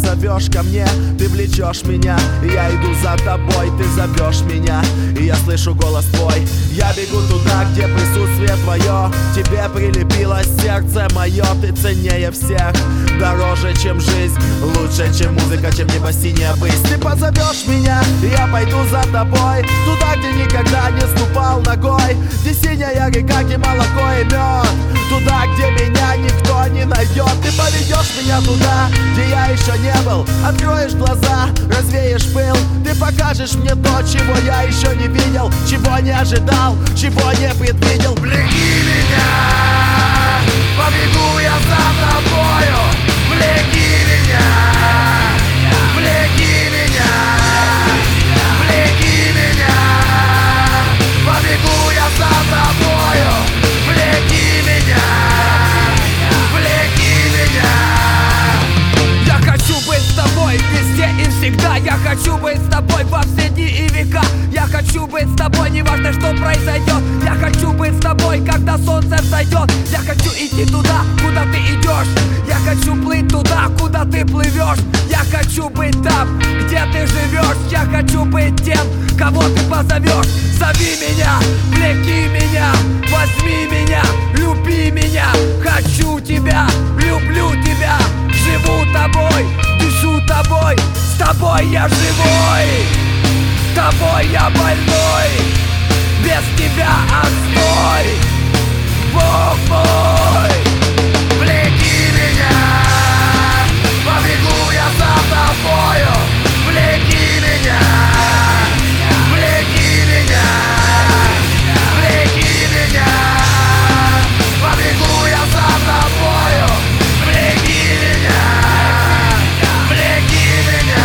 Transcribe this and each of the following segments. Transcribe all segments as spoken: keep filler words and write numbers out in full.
зовешь ко мне, ты влечешь меня, и я иду за тобой, ты зовешь меня, и я слышу голос твой. Я бегу туда, где присутствие твое, тебе прилепилось сердце мое, ты ценнее всех, дороже, чем жизнь, лучше, чем музыка, чем небо синяя высь. Ты позовешь меня, и я пойду за тобой, туда, где никогда не ступал ногой, где синяя река, где молоко и мед, туда, где меня никто не найдет. Ты поведешь меня туда, где я еще не был, откроешь глаза, развеешь пыл, ты покажешь мне то, чего я еще не видел, чего не ожидал, чего не предвидел. Влеки меня, побегу я за тобою, влеки меня, влеки меня, влеки меня, побегу я за тобою, влеки меня, влеки меня. Я хочу быть с тобой везде и всегда. Я хочу быть с тобой во все дни и века. Я хочу быть с тобой, неважно, что произойдет. Я хочу быть с тобой, когда солнце взойдет. Я хочу идти туда, куда ты идешь. Я хочу плыть туда, куда ты плывешь. Я хочу быть там, где ты живешь. Я хочу быть тем, кого ты позовешь. Зови меня, влеки меня, возьми меня, люби меня. Хочу тебя, люблю тебя, живу тобой, дышу тобой. С тобой я живой, с тобой я больной, без тебя отстой, Бог мой. Влеки меня, побегу я за тобою, влеки меня, влеки меня, влеки меня, побегу я за тобою, влеки меня, влеки меня.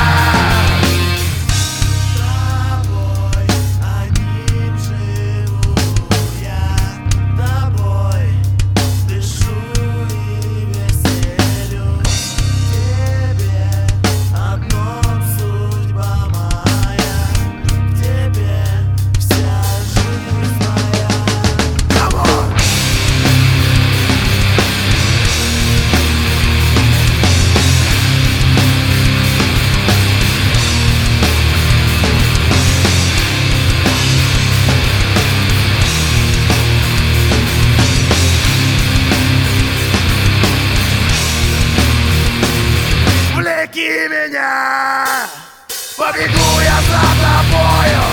С тобой одним живу я, тобой дышу и веселюсь. Тебе одном судьба моя, к тебе вся жизнь моя. Come on! Влеки меня, побегу я за тобою.